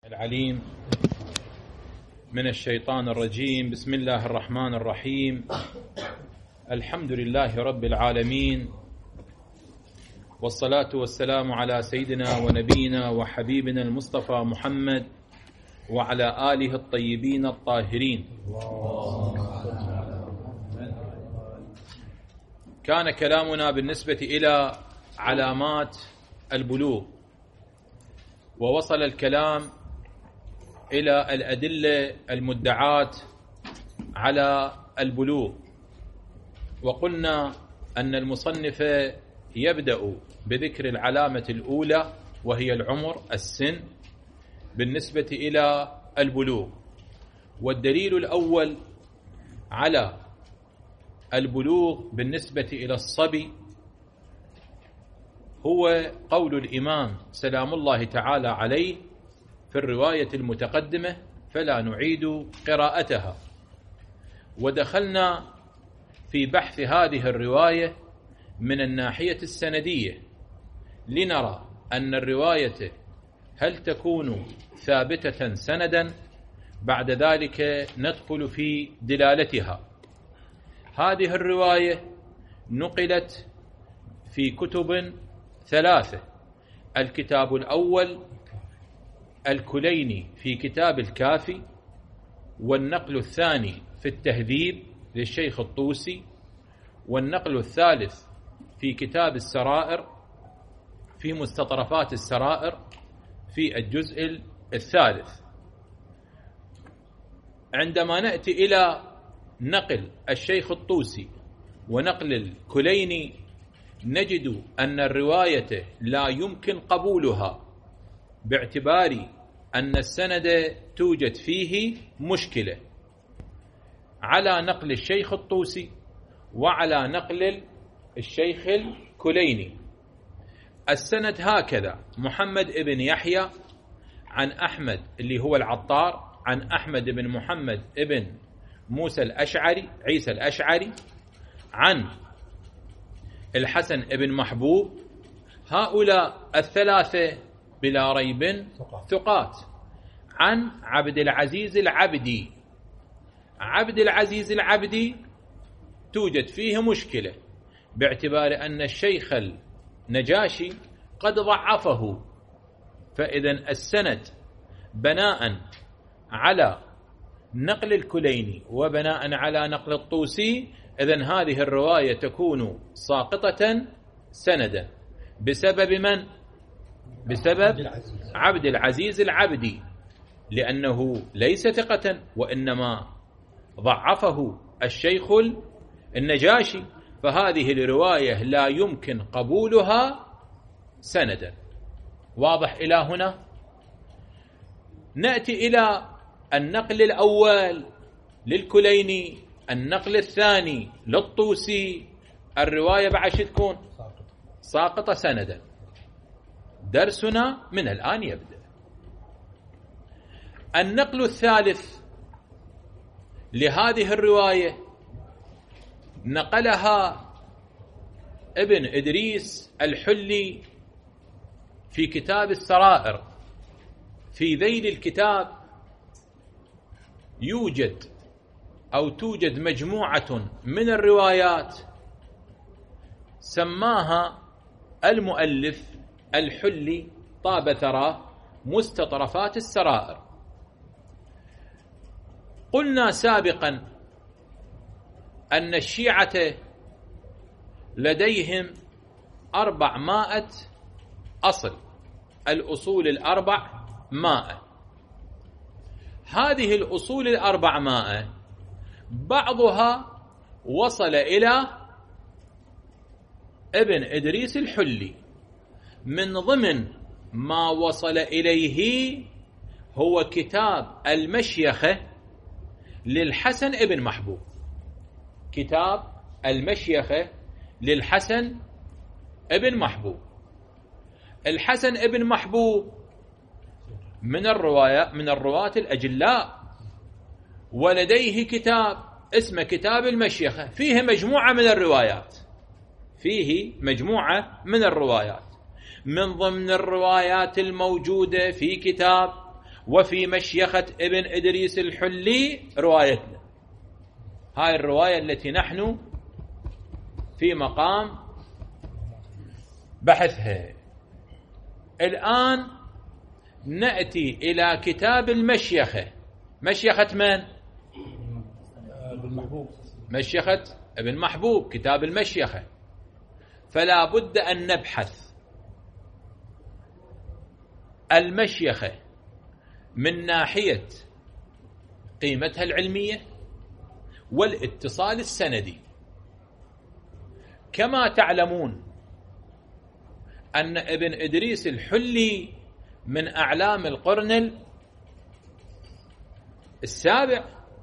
العليم من الشيطان الرجيم. بسم الله الرحمن الرحيم. الحمد لله رب العالمين، والصلاة والسلام على سيدنا ونبينا وحبيبنا المصطفى محمد وعلى آله الطيبين الطاهرين. كان كلامنا بالنسبة إلى علامات البلوغ، ووصل الكلام إلى الأدلة المدعاة على البلوغ، وقلنا أن المصنف يبدأ بذكر العلامة الأولى وهي العمر، السن، بالنسبة إلى البلوغ. والدليل الأول على البلوغ بالنسبة إلى الصبي هو قول الإمام سلام الله تعالى عليه في الرواية المتقدمة، فلا نعيد قراءتها. ودخلنا في بحث هذه الرواية من الناحية السندية لنرى أن الرواية هل تكون ثابتة سندا، بعد ذلك ندخل في دلالتها. هذه الرواية نقلت في كتب ثلاثة: الكتاب الأول الكليني في كتاب الكافي، والنقل الثاني في التهذيب للشيخ الطوسي، والنقل الثالث في كتاب السرائر في مستطرفات السرائر في الجزء الثالث. عندما نأتي إلى نقل الشيخ الطوسي ونقل الكليني نجد أن الرواية لا يمكن قبولها، باعتبار أن السند توجد فيه مشكلة على نقل الشيخ الطوسي وعلى نقل الشيخ الكليني. السند هكذا: محمد بن يحيى عن أحمد اللي هو العطار، عن أحمد بن محمد بن موسى الأشعري عيسى الأشعري، عن الحسن بن محبوب. هؤلاء الثلاثة بلا ريب ثقات. عن عبد العزيز العبدي. عبد العزيز العبدي توجد فيه مشكلة باعتبار أن الشيخ النجاشي قد ضعفه، فإذا السند بناء على نقل الكليني وبناء على نقل الطوسي، إذن هذه الرواية تكون ساقطة سندا. بسبب من؟ بسبب عبد العزيز العبدي، لأنه ليس ثقة وإنما ضعفه الشيخ النجاشي، فهذه الرواية لا يمكن قبولها سندا. واضح إلى هنا؟ نأتي إلى النقل الأول للكليني، النقل الثاني للطوسي، الرواية بعد تكون ساقطة سندا. درسنا من الآن يبدأ. النقل الثالث لهذه الرواية نقلها ابن إدريس الحلي في كتاب السرائر. في ذيل الكتاب توجد مجموعة من الروايات سماها المؤلف الحلي طاب ثراه مستطرفات السرائر. قلنا سابقا أن الشيعة لديهم 400 أصل، الأصول 400. هذه الأصول 400 بعضها وصل إلى ابن إدريس الحلي. من ضمن ما وصل إليه هو كتاب المشيخة للحسن ابن محبوب. كتاب المشيخة للحسن ابن محبوب. الحسن ابن محبوب من الرواة الأجلاء، ولديه كتاب اسمه كتاب المشيخة، فيه مجموعة من الروايات. من ضمن الروايات الموجودة في كتاب وفي مشيخة ابن إدريس الحلي روايتنا. هاي الرواية التي نحن في مقام بحثها. الآن نأتي إلى كتاب المشيخة. مشيخة من؟ ابن محبوب. مشيخة ابن محبوب، كتاب المشيخة. فلا بد أن نبحث المشيخة من ناحية قيمتها العلمية والاتصال السندي. كما تعلمون أن ابن إدريس الحلي من أعلام القرن السابع.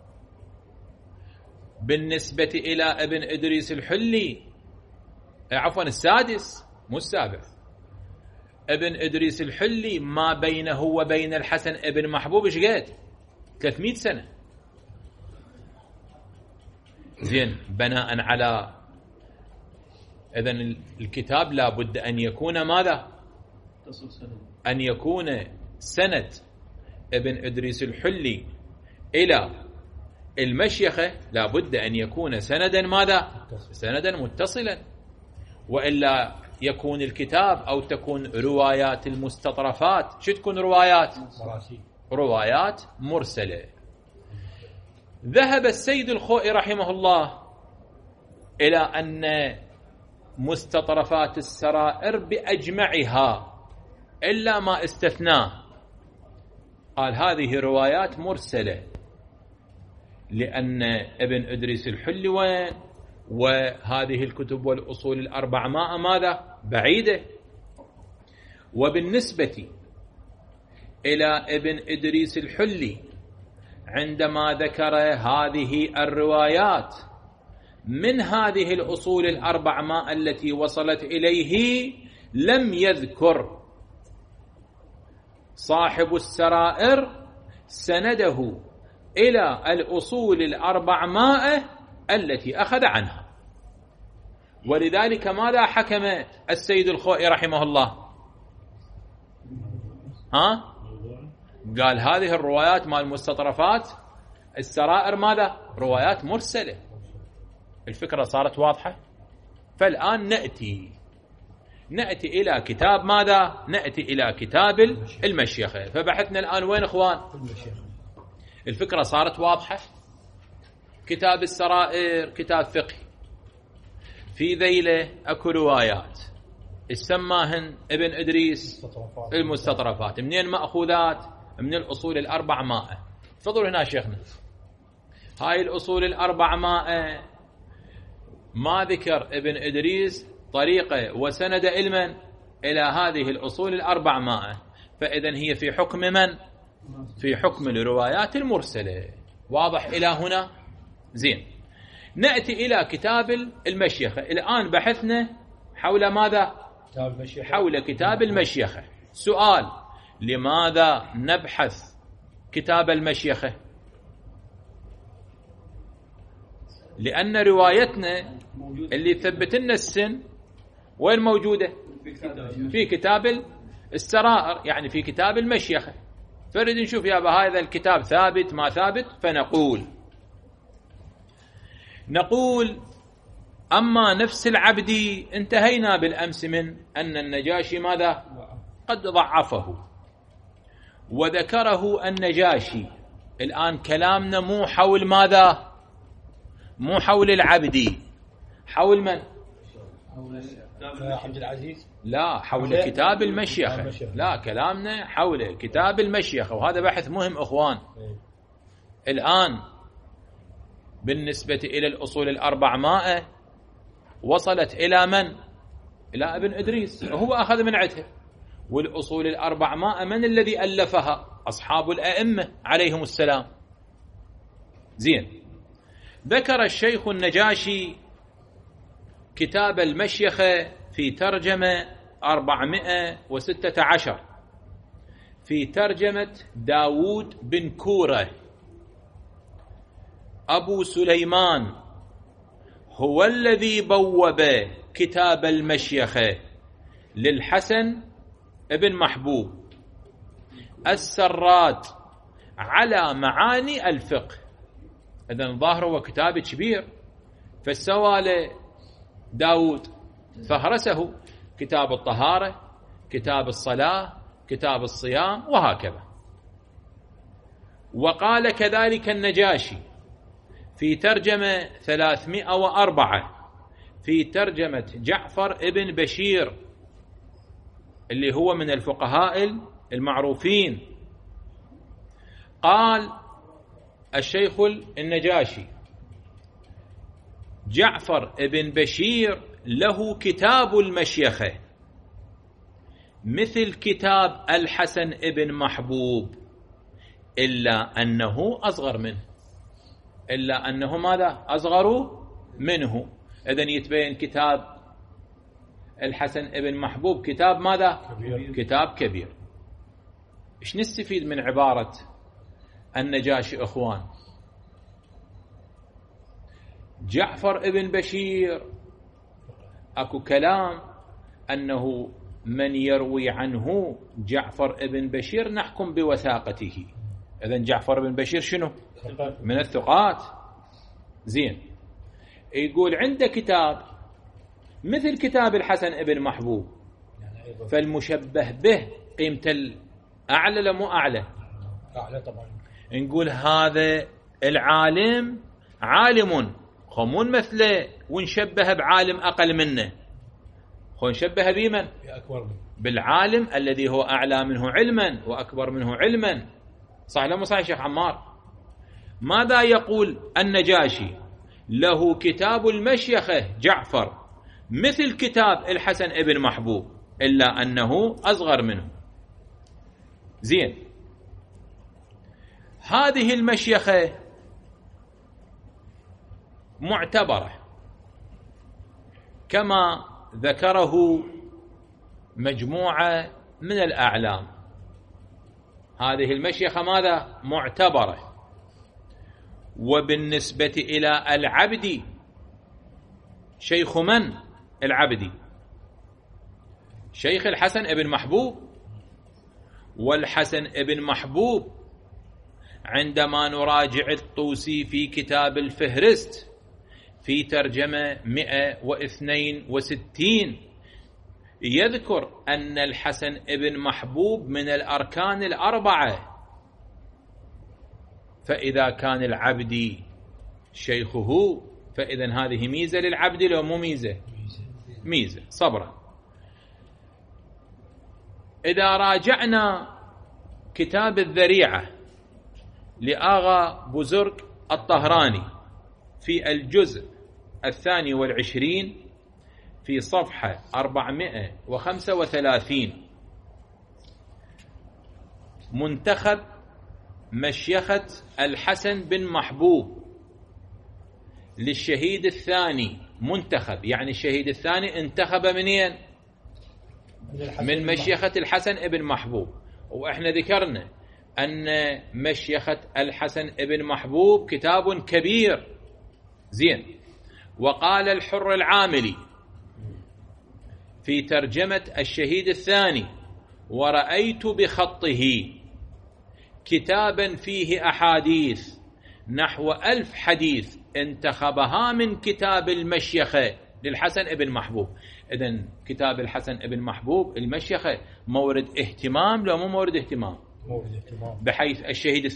بالنسبة إلى ابن إدريس الحلي، عفوا السادس مو السابع. ابن إدريس الحلي ما بينه وبين الحسن ابن محبوب ايش قد؟ 300 سنة. زين، بناء على إذن الكتاب لا بد أن يكون ماذا؟ أن يكون سند ابن إدريس الحلي إلى المشيخة لا بد أن يكون سندا ماذا؟ سندا متصلا، وإلا يكون الكتاب أو تكون روايات المستطرفات. شو تكون روايات؟ روايات مرسلة. ذهب السيد الخوئي رحمه الله إلى أن مستطرفات السرائر بأجمعها إلا ما استثناه، قال هذه روايات مرسلة، لأن ابن إدريس الحلي وين؟ وهذه الكتب والأصول الأربع ماذا؟ بعيدة. وبالنسبة إلى ابن إدريس الحلي عندما ذكر هذه الروايات من هذه الأصول الأربع التي وصلت إليه، لم يذكر صاحب السرائر سنده إلى الأصول الأربع التي أخذ عنها. ولذلك ماذا حكم السيد الخوئي رحمه الله؟ قال هذه الروايات مال المستطرفات السرائر ماذا؟ روايات مرسلة. الفكرة صارت واضحة. فالآن نأتي إلى كتاب ماذا؟ نأتي إلى كتاب المشيخة. فبحثنا الآن وين إخوان؟ الفكرة صارت واضحة. كتاب السرائر كتاب فقهي، في ذيله أكو روايات سماهن ابن إدريس المستطرفات. منين مأخوذات؟ من الأصول الأربع تفضلوا هنا شيخنا. هاي الأصول الأربع ما ذكر ابن إدريس طريقة وسند علما إلى هذه الأصول الأربع فإذن هي في حكم من؟ في حكم الروايات المرسلة. واضح إلى هنا؟ زين، نأتي إلى كتاب المشيخة. الآن بحثنا حول ماذا؟ حول كتاب المشيخة. سؤال: لماذا نبحث كتاب المشيخة؟ لأن روايتنا اللي ثبت لنا السن وين موجودة؟ في كتاب السرائر، يعني في كتاب المشيخة. فرد نشوف يا هذا الكتاب ثابت ما ثابت. نقول أما نفس العبدي انتهينا بالأمس من أن النجاشي ماذا؟ قد ضعفه وذكره النجاشي. الآن كلامنا مو حول ماذا؟ مو حول العبدي. حول من؟ عبد العزيز؟ لا، حول كتاب المشيخة. لا، كلامنا حول كتاب المشيخة، وهذا بحث مهم أخوان. الآن بالنسبة إلى الأصول الأربع وصلت إلى من؟ إلى ابن إدريس، هو أخذ من عندها. والأصول الأربع من الذي ألفها؟ أصحاب الأئمة عليهم السلام. زين، ذكر الشيخ النجاشي كتاب المشيخة في ترجمة 416 في ترجمة داود بن كورة. أبو سليمان هو الذي بوب كتاب المشيخة للحسن ابن محبوب. السرات على معاني الفقه. إذن ظاهر هو كتاب كبير، فسوى داود فهرسه: كتاب الطهارة، كتاب الصلاة، كتاب الصيام، وهكذا. وقال كذلك النجاشي في ترجمة 304 في ترجمة جعفر ابن بشير اللي هو من الفقهاء المعروفين، قال الشيخ النجاشي: جعفر ابن بشير له كتاب المشيخة مثل كتاب الحسن ابن محبوب، إلا أنه أصغر منه. إلا أنه ماذا؟ أصغر منه. إذن يتبين كتاب الحسن ابن محبوب كتاب ماذا؟ كتاب كبير. إيش نستفيد من عبارة النجاشي إخوان؟ جعفر ابن بشير أكو كلام أنه من يروي عنه جعفر ابن بشير نحكم بوثاقته. إذن جعفر ابن بشير شنو؟ من الثقات. زين، يقول عنده كتاب مثل كتاب الحسن ابن محبوب، فالمشبه به قيمة أعلى لمو أعلى؟ أعلى طبعا. نقول هذا العالم عالم خمون مثله، ونشبه بعالم أقل منه، ونشبه بمن؟ بالعالم الذي هو أعلى منه علما وأكبر منه علما. صح لما صح شيخ عمار؟ ماذا يقول النجاشي؟ له كتاب المشيخة جعفر مثل كتاب الحسن ابن محبوب، إلا أنه أصغر منه. زين، هذه المشيخة معتبرة كما ذكره مجموعة من الأعلام. هذه المشيخة ماذا؟ معتبرة. وبالنسبة إلى العبدي، شيخ من؟ العبدي شيخ الحسن ابن محبوب. والحسن ابن محبوب عندما نراجع الطوسي في كتاب الفهرست في ترجمة 162 يذكر أن الحسن ابن محبوب من الأركان الأربعة. فإذا كان العبدي شيخه فإذا هذه ميزة للعبد لو مو ميزة؟ ميزة صبرا. إذا راجعنا كتاب الذريعة لآغا بزرق الطهراني في الجزء 22 في صفحة 435 منتخب مشيخة الحسن بن محبوب للشهيد الثاني. منتخب يعني الشهيد الثاني انتخب منين؟ من مشيخة الحسن ابن محبوب. وإحنا ذكرنا أن مشيخة الحسن ابن محبوب كتاب كبير. زين، وقال الحر العاملي في ترجمة الشهيد الثاني: ورأيت بخطه كتابا فيه أحاديث نحو 1000 حديث انتخبها من كتاب المشيخة للحسن ابن محبوب. إذن كتاب الحسن ابن محبوب المشيخة مورد اهتمام لو مو مورد اهتمام؟ مورد اهتمام، بحيث الشهيد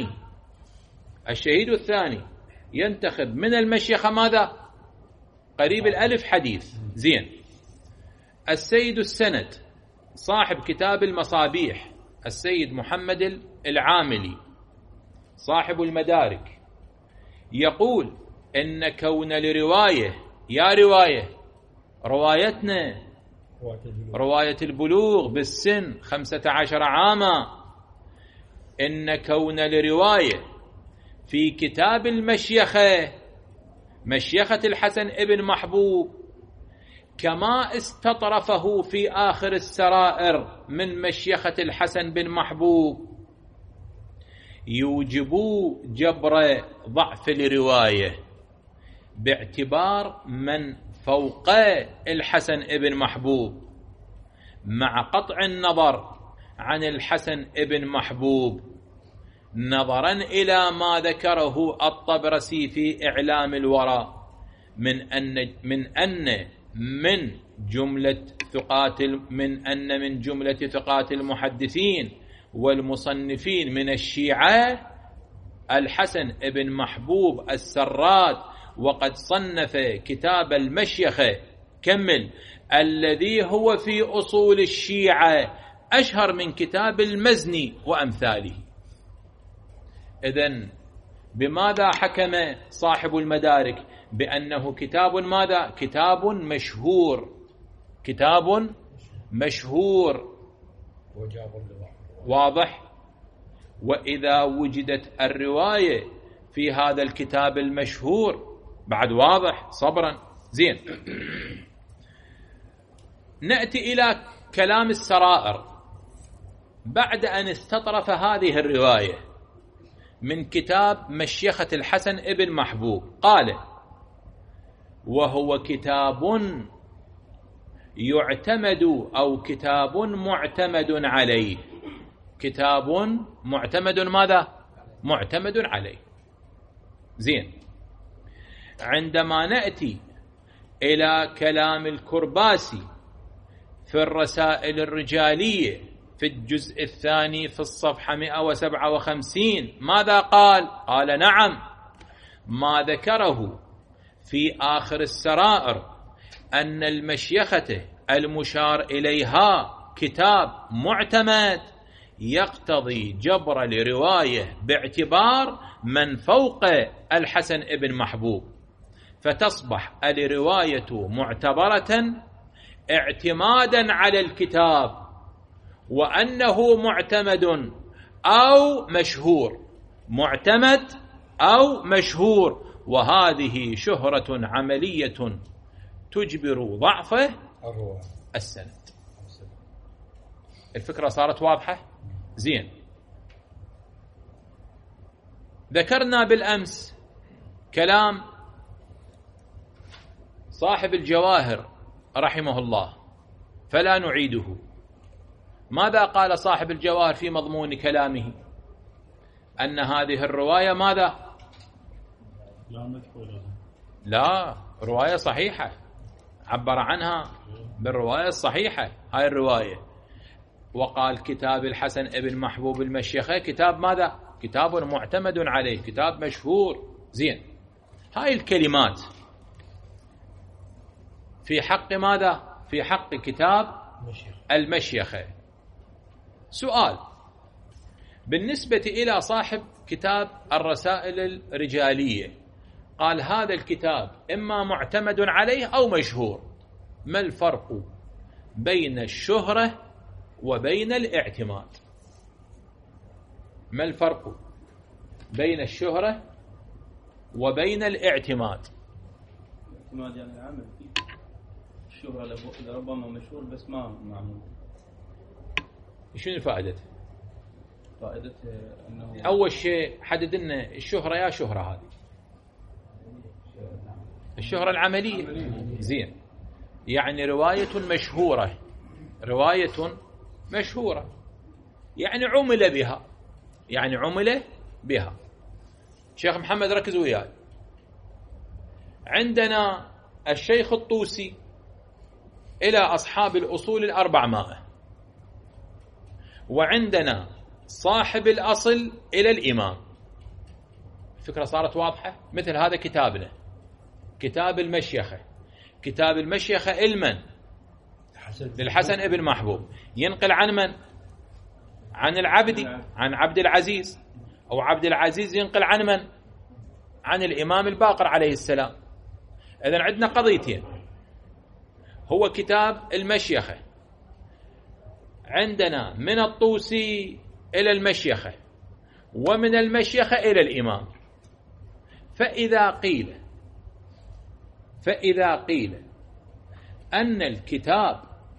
الثاني ينتخب من المشيخة ماذا؟ قريب 1000 حديث. زين، السيد السند صاحب كتاب المصابيح السيد محمد العاملي صاحب المدارك يقول إن كون لرواية، يا روايتنا رواية البلوغ بالسن 15 عاما، إن كون لرواية في كتاب المشيخة مشيخة الحسن ابن محبوب كما استطرفه في آخر السرائر من مشيخة الحسن بن محبوب يوجب جبر ضعف الرواية باعتبار من فوق الحسن ابن محبوب، مع قطع النظر عن الحسن ابن محبوب نظرا إلى ما ذكره الطبرسي في إعلام الورى من أن من جملة ثقات المحدثين والمصنفين من الشيعة الحسن بن محبوب السراد، وقد صنف كتاب المشيخة كمل الذي هو في أصول الشيعة أشهر من كتاب المزني وأمثاله. إذن بماذا حكم صاحب المدارك؟ بأنه كتاب ماذا؟ كتاب مشهور واضح. وإذا وجدت الرواية في هذا الكتاب المشهور بعد واضح صبرا زين. نأتي إلى كلام السرائر بعد أن استطرف هذه الرواية من كتاب مشيخة الحسن ابن محبوب. قال: وهو كتاب يعتمد أو كتاب معتمد عليه. كتاب معتمد ماذا؟ معتمد عليه. زين. عندما نأتي إلى كلام الكرباسي في الرسائل الرجالية في الجزء الثاني في الصفحة 157 ماذا قال؟ قال: نعم، ما ذكره في آخر السرائر أن المشيخة المشار إليها كتاب معتمد يقتضي جبر لرواية باعتبار من فوق الحسن ابن محبوب، فتصبح الرواية معتبرة اعتمادا على الكتاب وأنه معتمد أو مشهور، معتمد أو مشهور، وهذه شهرة عملية تجبر ضعف السند. الفكرة صارت واضحة؟ زين. ذكرنا بالأمس كلام صاحب الجواهر رحمه الله فلا نعيده. ماذا قال صاحب الجواهر في مضمون كلامه؟ أن هذه الرواية ماذا؟ لا، رواية صحيحة، عبر عنها بالرواية الصحيحة هاي الرواية. وقال كتاب الحسن ابن محبوب المشيخة كتاب ماذا؟ كتاب معتمد عليه، كتاب مشهور. زين. هاي الكلمات في حق ماذا؟ في حق كتاب المشيخة. سؤال: بالنسبة إلى صاحب كتاب الرسائل الرجالية قال هذا الكتاب إما معتمد عليه أو مشهور، ما الفرق بين الشهرة وبين الاعتماد؟ ما الفرق بين الشهرة وبين الاعتماد؟ الاعتماد يعني العمل فيه، الشهرة لربما مشهور بس ما معمول. شنو فائدته؟ فائدته أنه أول شيء حدد لنا الشهرة. يا شهرة هذه الشهرة العملية. زين. يعني رواية مشهورة، رواية مشهورة يعني عمل بها، يعني عمل بها. شيخ محمد ركز وياي. عندنا الشيخ الطوسي إلى أصحاب الأصول الأربعمائة، وعندنا صاحب الأصل إلى الإمام. الفكرة صارت واضحة؟ مثل هذا كتابنا كتاب المشيخة. كتاب المشيخة المن؟ للحسن ابن محبوب. ينقل عن من؟ عن العبدي، عن عبد العزيز، أو عبد العزيز ينقل عن من؟ عن الإمام الباقر عليه السلام. إذن عندنا قضيتين، هو كتاب المشيخة عندنا من الطوسي إلى المشيخة ومن المشيخة إلى الإمام. فإذا قيل أن الكتاب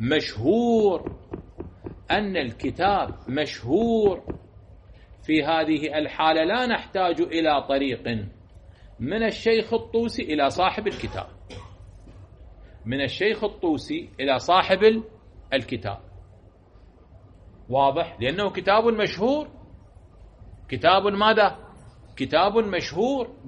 مشهور، في هذه الحالة لا نحتاج إلى طريق من الشيخ الطوسي إلى صاحب الكتاب، من الشيخ الطوسي إلى صاحب الكتاب. واضح؟ لأنه كتاب مشهور. كتاب ماذا؟ كتاب مشهور.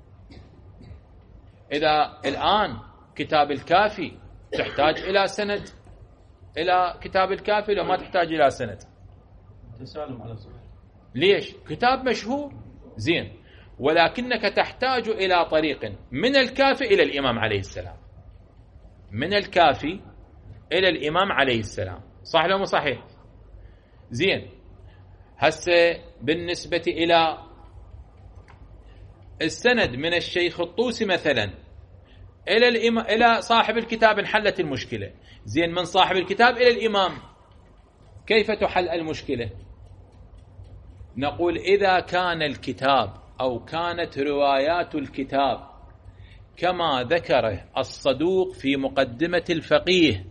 إذا الآن كتاب الكافي تحتاج إلى سند إلى كتاب الكافي، لو ما تحتاج إلى سند. تسالم على صحيح. ليش؟ كتاب مشهور. زين، ولكنك تحتاج إلى طريق من الكافي إلى الإمام عليه السلام، من الكافي إلى الإمام عليه السلام، صح لو مو صحيح؟ زين، هسه بالنسبة إلى السند من الشيخ الطوسي مثلا إلى صاحب الكتاب انحلت المشكلة. زين، من صاحب الكتاب إلى الإمام كيف تحل المشكلة؟ نقول إذا كان الكتاب أو كانت روايات الكتاب كما ذكره الصدوق في مقدمة الفقيه،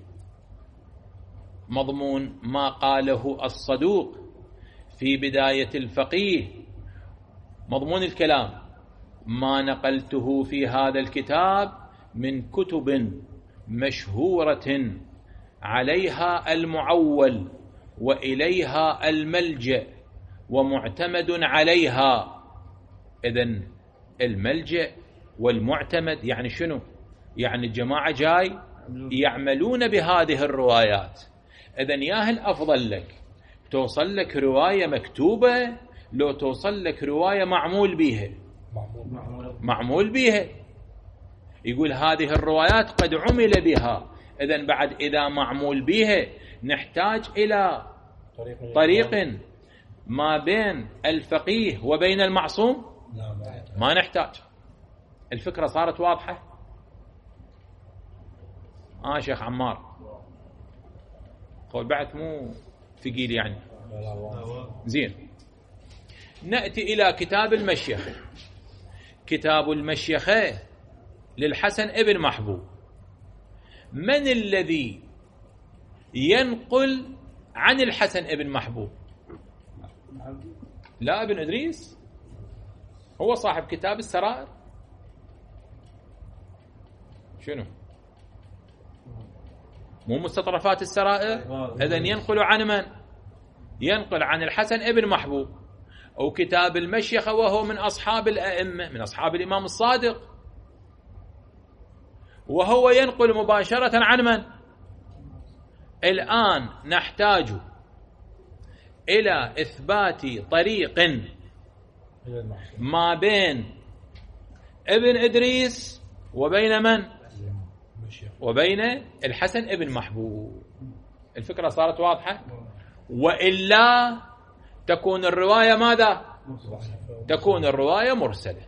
مضمون ما قاله الصدوق في بداية الفقيه، مضمون الكلام ما نقلته في هذا الكتاب من كتب مشهورة عليها المعول وإليها الملجأ ومعتمد عليها. إذن الملجأ والمعتمد يعني شنو؟ يعني الجماعة جاي يعملون بهذه الروايات. إذن ياهل أفضل لك توصل لك رواية مكتوبة لو توصل لك رواية معمول بيها. معمول بيها، يقول هذه الروايات قد عمل بها. إذن بعد إذا معمول بها نحتاج إلى طريق ما بين الفقيه وبين المعصوم؟ ما نحتاج. الفكرة صارت واضحة؟ شيخ عمار قول بعد مو ثقيل يعني. زين، نأتي إلى كتاب المشيخة. كتاب المشيخة للحسن ابن محبوب، من الذي ينقل عن الحسن ابن محبوب؟ لا، ابن إدريس هو صاحب كتاب السرائر. شنو؟ مو مستطرفات السرائر؟ إذن ينقل عن من؟ ينقل عن الحسن ابن محبوب. أو كتاب المشيخة وهو من أصحاب الأئمة، من أصحاب الإمام الصادق، وهو ينقل مباشرة عن من؟ الآن نحتاج إلى إثبات طريق ما بين ابن إدريس وبين من؟ وبين الحسن ابن محبوب. الفكرة صارت واضحة؟ وإلا تكون الرواية ماذا؟ تكون الرواية مرسلة.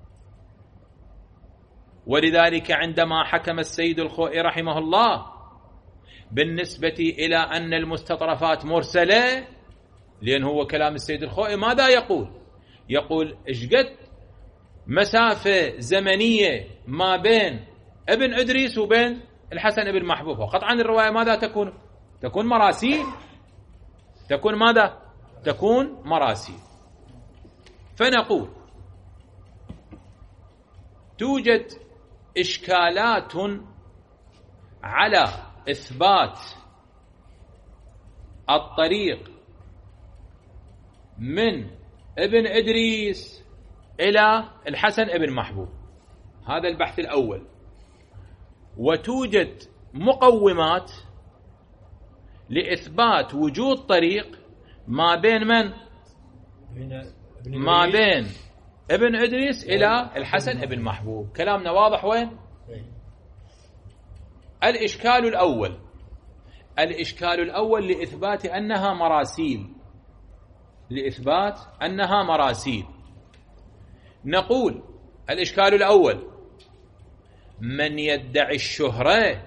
ولذلك عندما حكم السيد الخوئي رحمه الله بالنسبة إلى أن المستطرفات مرسلة، لأن هو كلام السيد الخوئي ماذا يقول؟ يقول إشقد مسافة زمنية ما بين ابن إدريس وبين الحسن ابن محبوب، وقطعا الرواية ماذا تكون؟ تكون مراسيل. تكون ماذا؟ تكون مراسيل. فنقول توجد إشكالات على إثبات الطريق من ابن إدريس إلى الحسن ابن محبوب، هذا البحث الأول. وتوجد مقومات لإثبات وجود طريق ما بين من؟ ما بين ابن إدريس إلى الحسن ابن محبوب. كلامنا واضح وين؟ الإشكال الأول، الإشكال الأول لإثبات أنها مراسيل، لإثبات أنها مراسيل. نقول الإشكال الأول: من يدعي الشهرة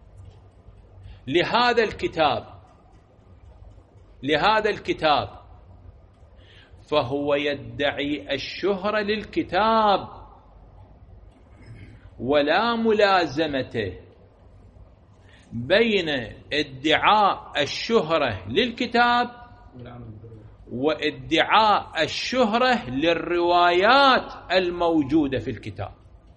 لهذا الكتاب فهو يدعي الشهرة للكتاب ولا ملازمته بين ادعاء الشهرة للكتاب وادعاء الشهرة للروايات الموجودة في الكتاب.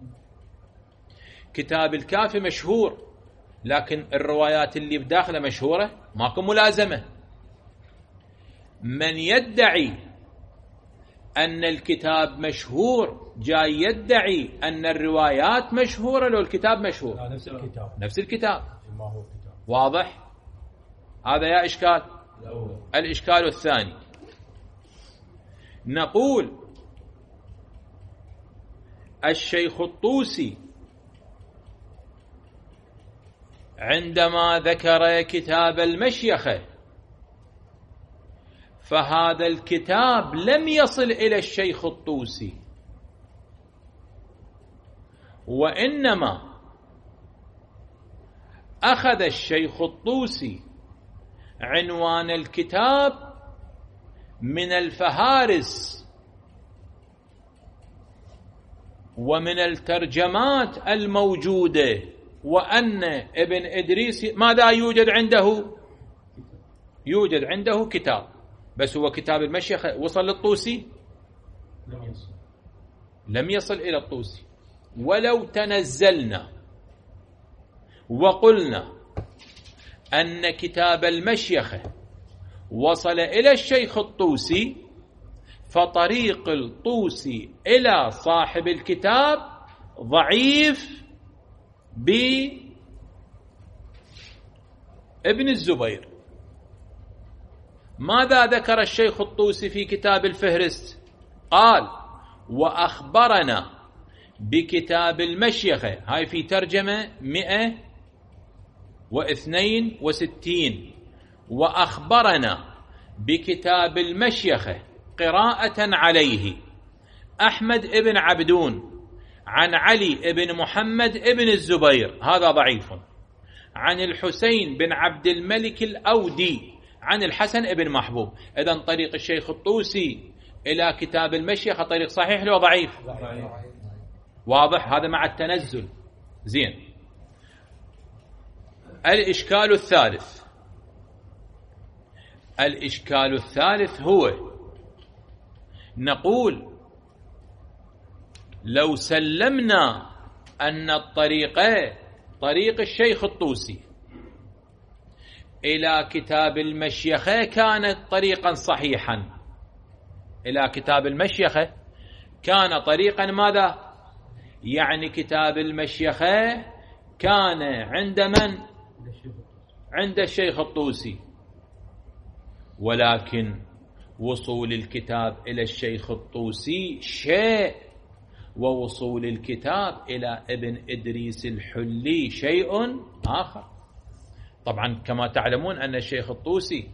كتاب الكافي مشهور، لكن الروايات اللي بداخله مشهورة، ماكو ملازمة. من يدعي أن الكتاب مشهور جاي يدعي أن الروايات مشهورة لو الكتاب مشهور؟ لا، نفس الكتاب. نفس الكتاب. ما هو كتاب. واضح؟ هذا يا إشكال. الإشكال الثاني، نقول الشيخ الطوسي عندما ذكر كتاب المشيخة فهذا الكتاب لم يصل إلى الشيخ الطوسي، وإنما أخذ الشيخ الطوسي عنوان الكتاب من الفهارس ومن الترجمات الموجودة، وأن ابن إدريس ماذا يوجد عنده؟ يوجد عنده كتاب، بس هو كتاب المشيخة وصل للطوسي؟ لم يصل إلى الطوسي. ولو تنزلنا وقلنا أن كتاب المشيخة وصل إلى الشيخ الطوسي، فطريق الطوسي إلى صاحب الكتاب ضعيف بابن الزبير. ماذا ذكر الشيخ الطوسي في كتاب الفهرست؟ قال: وأخبرنا بكتاب المشيخة، هاي في ترجمة 162، وأخبرنا بكتاب المشيخة قراءة عليه أحمد ابن عبدون عن علي ابن محمد ابن الزبير، هذا ضعيف، عن الحسين بن عبد الملك الأودي عن الحسن ابن محبوب. إذن طريق الشيخ الطوسي إلى كتاب المشيخة طريق صحيح لو ضعيف؟ واضح؟ هذا مع التنزل. زين. الإشكال الثالث، الإشكال الثالث هو نقول لو سلمنا أن الطريقة طريق الشيخ الطوسي إلى كتاب المشيخة كانت طريقا صحيحا، إلى كتاب المشيخة كان طريقا ماذا؟ يعني كتاب المشيخة كان عند من؟ عند الشيخ الطوسي، ولكن وصول الكتاب إلى الشيخ الطوسي شيء، ووصول الكتاب إلى ابن إدريس الحلي شيء آخر. طبعا كما تعلمون أن الشيخ الطوسي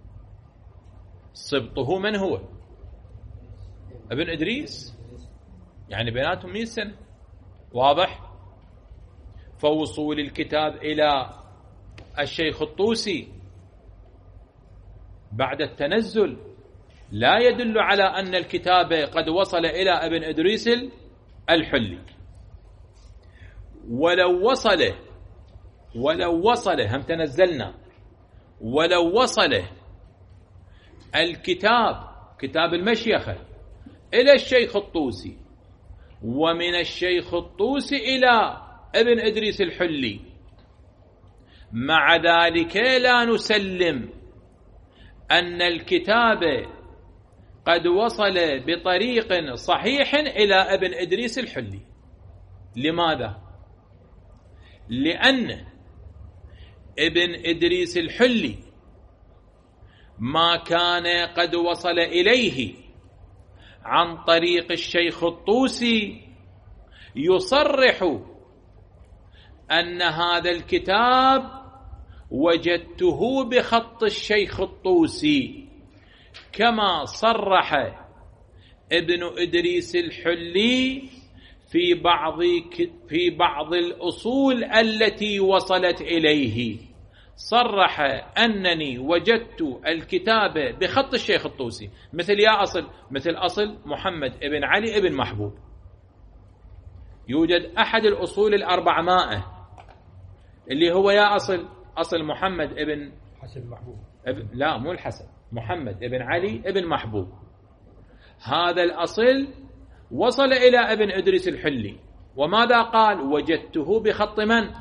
سبطه من هو؟ ابن إدريس، يعني بيناتهم 100 سنة. واضح؟ فوصول الكتاب إلى الشيخ الطوسي بعد التنزل لا يدل على أن الكتاب قد وصل إلى ابن إدريس الحلي. ولو وصل هم تنزلنا، ولو وصل الكتاب كتاب المشيخة إلى الشيخ الطوسي، ومن الشيخ الطوسي إلى ابن إدريس الحلي، مع ذلك لا نسلم أن الكتاب قد وصل بطريق صحيح إلى ابن إدريس الحلي. لماذا؟ لأن ابن إدريس الحلي ما كان قد وصل إليه عن طريق الشيخ الطوسي يصرح أن هذا الكتاب وجدته بخط الشيخ الطوسي، كما صرح ابن إدريس الحلي في بعض الأصول التي وصلت إليه، صرح أنني وجدت الكتاب بخط الشيخ الطوسي، مثل يا أصل، مثل أصل محمد ابن علي ابن محبوب. يوجد أحد الأصول 400 اللي هو يا أصل محمد ابن حسن محبوب، لا مو الحسن، محمد ابن علي ابن محبوب. هذا الأصل وصل إلى ابن إدريس الحلي، وماذا قال؟ وجدته بخط من؟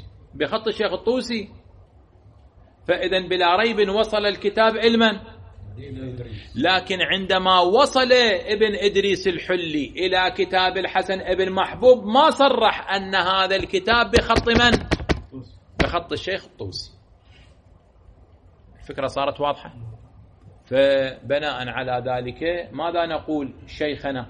بخط الشيخ الطوسي. فإذا بلا ريب وصل الكتاب إلى من؟ لكن عندما وصل ابن إدريس الحلي إلى كتاب الحسن ابن محبوب ما صرح أن هذا الكتاب بخط من؟ بخط الشيخ الطوسي. الفكرة صارت واضحة. فبناء على ذلك ماذا نقول شيخنا؟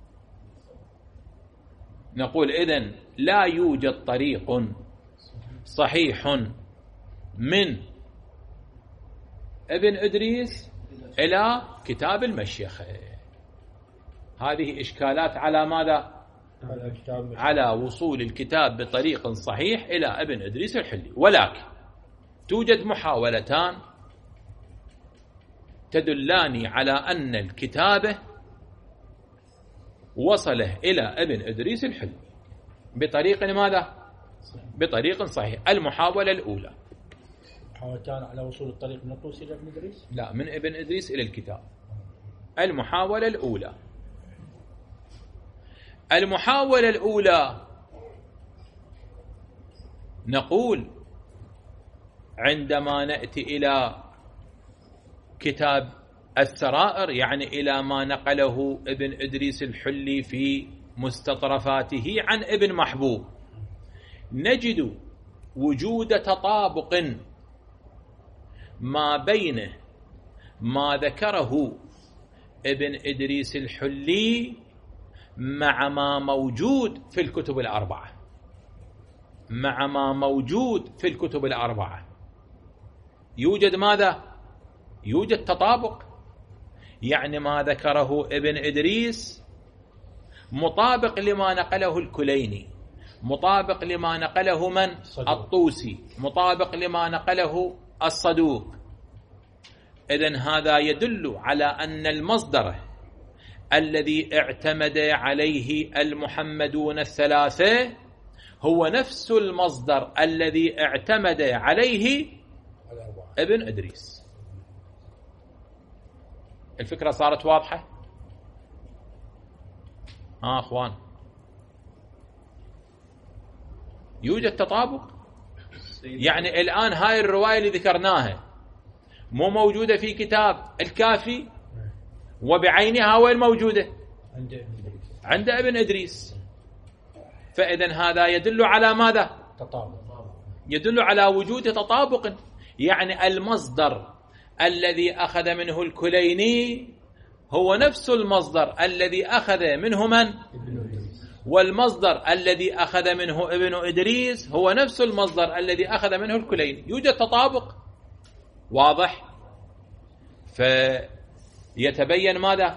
نقول إذن لا يوجد طريق صحيح من ابن إدريس إلى كتاب المشيخة. هذه إشكالات على ماذا؟ على وصول الكتاب بطريق صحيح إلى ابن إدريس الحلي. ولكن توجد محاولتان تدلان على أن الكتابة وصله إلى ابن إدريس الحلي بطريق ماذا؟ بطريق صحيح. المحاولة الأولى محاولتان على وصول الطريق من الطوسي إلى ابن إدريس؟ لا، من ابن إدريس إلى الكتاب. المحاولة الأولى نقول عندما نأتي إلى كتاب السرائر، يعني إلى ما نقله ابن إدريس الحلي في مستطرفاته عن ابن محبوب، نجد وجود تطابق ما بين ما ذكره ابن إدريس الحلي مع ما موجود في الكتب الأربعة. مع ما موجود في الكتب الأربعة يوجد ماذا؟ يوجد تطابق. يعني ما ذكره ابن إدريس مطابق لما نقله الكليني، مطابق لما نقله من؟ الطوسي، مطابق لما نقله الصدوق. إذن هذا يدل على أن المصدر الذي اعتمد عليه المحمدون الثلاثة هو نفس المصدر الذي اعتمد عليه ابن إدريس. الفكرة صارت واضحة؟ أخوان، يوجد تطابق. يعني الآن هاي الرواية اللي ذكرناها مو موجودة في كتاب الكافي، وبعينها وين موجودة؟ عند ابن إدريس. فإذن هذا يدل على ماذا؟ تطابق. يدل على وجود تطابق. يعني المصدر الذي أخذ منه الكليني هو نفس المصدر الذي أخذ منه من؟ والمصدر الذي أخذ منه ابن إدريس هو نفس المصدر الذي أخذ منه الكليني. يوجد تطابق واضح. فيتبين ماذا؟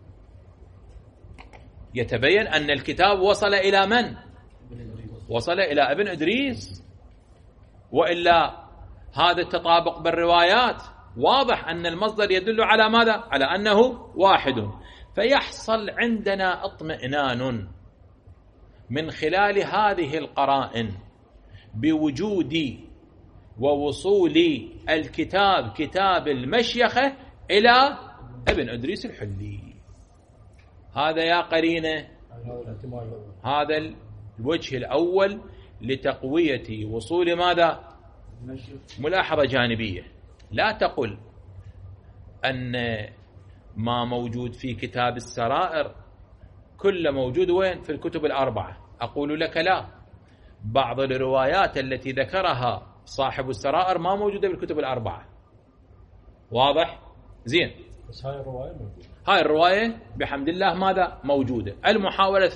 يتبين أن الكتاب وصل إلى من؟ وصل إلى ابن إدريس. وإلا هذا التطابق بالروايات واضح أن المصدر يدل على ماذا؟ على أنه واحد. فيحصل عندنا اطمئنان من خلال هذه القرائن بوجود ووصول الكتاب كتاب المشيخة إلى ابن إدريس الحلي. هذا يا قرينة هذا الوجه الأول لتقوية وصول ماذا؟ ملاحظة جانبية. لا تقل أن ما موجود في كتاب السرائر كل موجود وين؟ في الكتب الأربعة. أقول لك لا، بعض الروايات التي ذكرها صاحب السرائر ما موجودة بالكتب الأربعة. واضح؟ زين. بس هاي الرواية موجودة. هاي الرواية بحمد الله ماذا؟ موجودة. المحاولة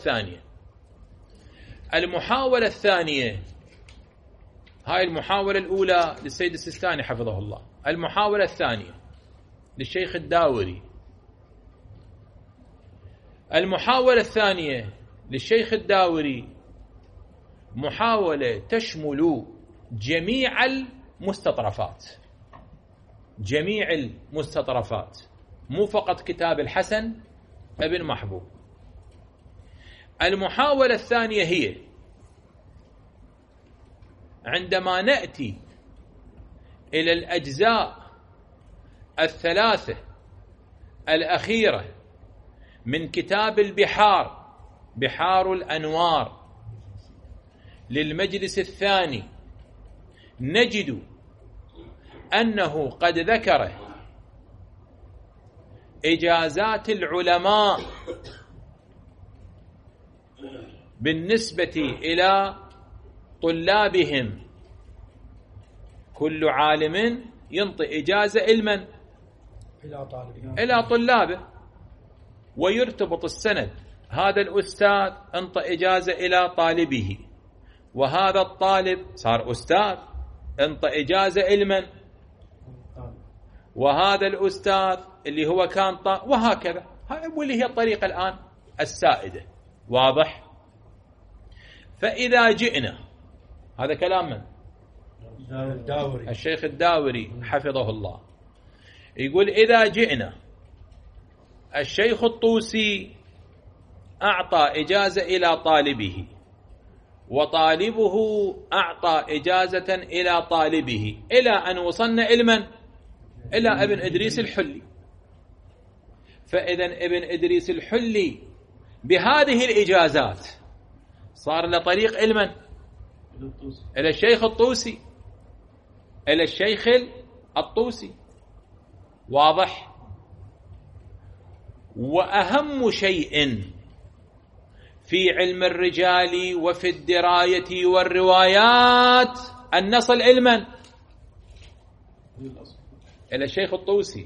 الثانية هاي المحاولة الأولى للسيد السيستاني حفظه الله. المحاولة الثانية للشيخ الداوري. المحاولة الثانية للشيخ الداوري محاولة تشمل جميع المستطرفات، مو فقط كتاب الحسن ابن محبوب. المحاولة الثانية هي عندما نأتي إلى الأجزاء الثلاثة الأخيرة من كتاب البحار، بحار الأنوار للمجلس الثاني، نجد أنه قد ذكر إجازات العلماء بالنسبة إلى طلابهم. كل عالم ينطي إجازة لمن؟ إلى طلابه، ويرتبط السند. هذا الأستاذ انطى إجازة إلى طالبه، وهذا الطالب صار أستاذ انطى إجازة لمن؟ وهذا الأستاذ اللي هو كان وهكذا. واللي هي الطريقة الآن السائدة. واضح؟ فإذا جئنا، هذا كلام من؟ الداوري. الشيخ الداوري حفظه الله، يقول إذا جئنا الشيخ الطوسي أعطى إجازة إلى طالبه، وطالبه أعطى إجازة إلى طالبه، إلى أن وصلنا إلى ابن إدريس الحلي. فإذا ابن إدريس الحلي بهذه الإجازات صار لطريق إلى الشيخ الطوسي، إلى الشيخ الطوسي. واضح؟ وأهم شيء في علم الرجال وفي الدراية والروايات أن نصل علما إلى الشيخ الطوسي،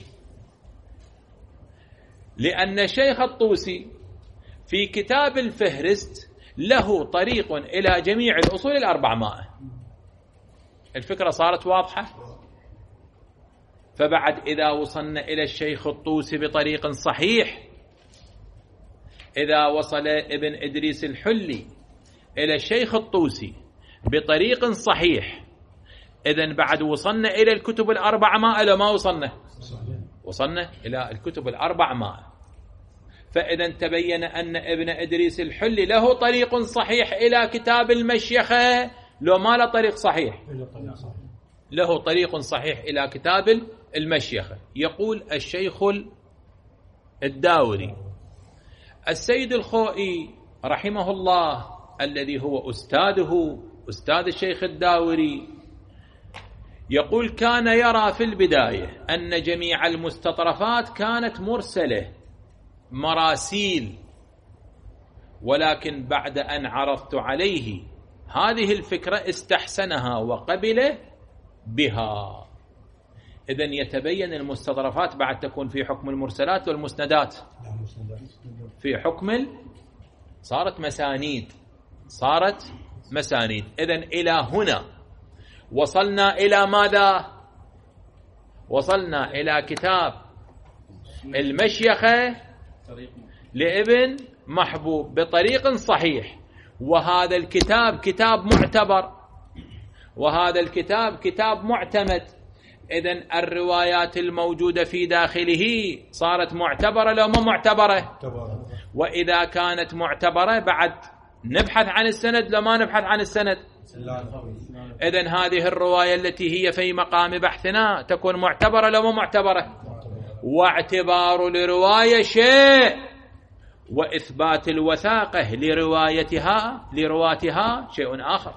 لأن الشيخ الطوسي في كتاب الفهرست له طريق إلى جميع الأصول ال400. الفكرة صارت واضحة؟ فبعد إذا وصلنا إلى الشيخ الطوسي بطريق صحيح، إذا وصل ابن إدريس الحلي إلى الشيخ الطوسي بطريق صحيح، إذن بعد وصلنا إلى الكتب ال400. إلى ما وصلنا إلى الكتب ال400. فإذا تبين أن ابن إدريس الحلي له طريق صحيح إلى كتاب المشيخة، لو ما له طريق صحيح، له طريق صحيح إلى كتاب المشيخة. يقول الشيخ الداوري: السيد الخوئي رحمه الله الذي هو أستاذ الشيخ الداوري، يقول: كان يرى في البداية أن جميع المستطرفات كانت مرسلة مراسيل، ولكن بعد أن عرضت عليه هذه الفكرة استحسنها وقبل بها. إذن يتبين المستطرفات بعد تكون في حكم المرسلات والمسندات، في حكم صارت مسانيد. إذن إلى هنا وصلنا إلى ماذا؟ وصلنا إلى كتاب المشيخة لابن محبوب بطريق صحيح، وهذا الكتاب كتاب معتبر، وهذا الكتاب كتاب معتمد. إذن الروايات الموجودة في داخله صارت معتبرة لو ما معتبرة؟ وإذا كانت معتبرة بعد نبحث عن السند لو ما نبحث عن السند. إذن هذه الرواية التي هي في مقام بحثنا تكون معتبرة لو ما معتبرة؟ واعتبار لرواية شيء، وإثبات الوثاقة لرواتها شيء آخر.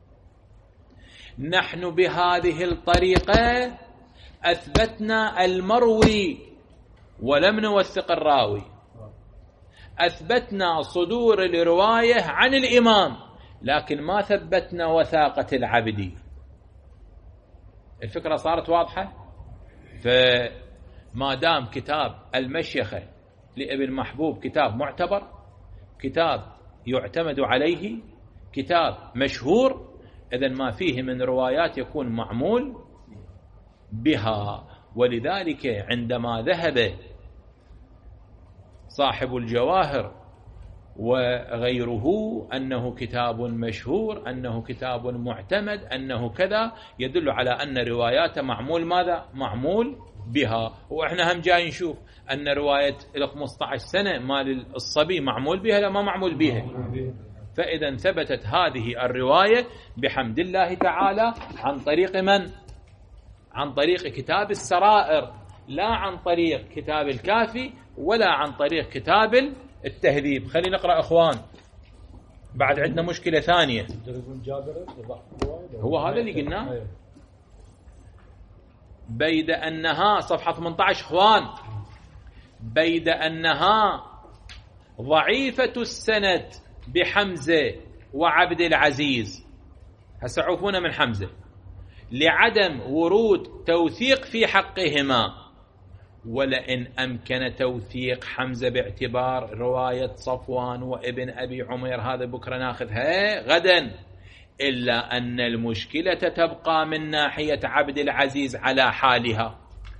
نحن بهذه الطريقة أثبتنا المروي ولم نوثق الراوي، أثبتنا صدور الرواية عن الإمام لكن ما ثبتنا وثاقة العبد. الفكرة صارت واضحة؟ فما دام كتاب المشيخة لابن محبوب كتاب معتبر، كتاب يعتمد عليه، كتاب مشهور، إذن ما فيه من روايات يكون معمول بها. ولذلك عندما ذهب صاحب الجواهر وغيره أنه كتاب مشهور، أنه كتاب معتمد، أنه كذا، يدل على أن روايات معمول ماذا؟ معمول بها. وإحنا هم جاي نشوف أن رواية 15 سنة مال الصبي معمول بها لا ما معمول بها. فإذا ثبتت هذه الرواية بحمد الله تعالى عن طريق من؟ عن طريق كتاب السرائر، لا عن طريق كتاب الكافي ولا عن طريق كتاب التهذيب. خلينا نقرأ أخوان، بعد عندنا مشكلة ثانية. هو هذا اللي قلناه بيد أنها صفحة 18 أخوان، بيد أنها ضعيفة السند بحمزة وعبد العزيز، هسه عوفونا من حمزة، لعدم ورود توثيق في حقهما، ولئن أمكن توثيق حمزة باعتبار رواية صفوان وابن أبي عمير، هذا بكرة ناخذها غدا، إلا أن المشكلة تبقى من ناحية عبد العزيز على حالها.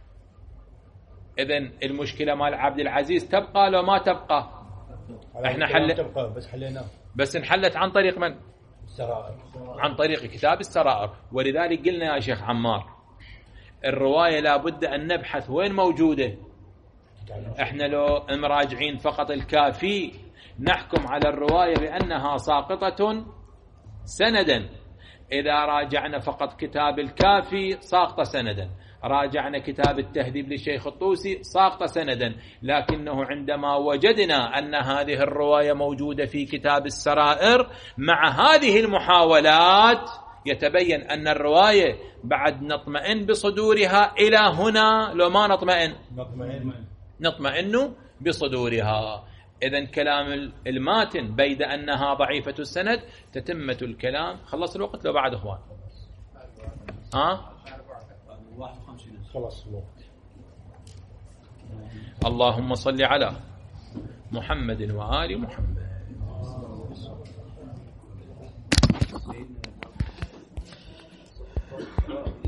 إذن المشكلة مال عبد العزيز تبقى لو ما تبقى؟ احنا بس انحلت عن طريق من؟ السرائر، عن طريق كتاب السرائر. ولذلك قلنا يا شيخ عمار الرواية لابد أن نبحث وين موجودة. احنا لو مراجعين فقط الكافي نحكم على الرواية بأنها ساقطة سندا، إذا راجعنا فقط كتاب الكافي ساقط سندا، راجعنا كتاب التهذيب للشيخ الطوسي ساقط سندا، لكنه عندما وجدنا أن هذه الرواية موجودة في كتاب السرائر مع هذه المحاولات يتبين أن الرواية بعد نطمئن بصدورها إلى هنا، لو ما نطمئن بصدورها. إذن كلام الماتن بيد أنها ضعيفة السند تتمة الكلام. خلص الوقت لو بعد أخوان؟ خلص الوقت. اللهم صل على محمد وآل محمد.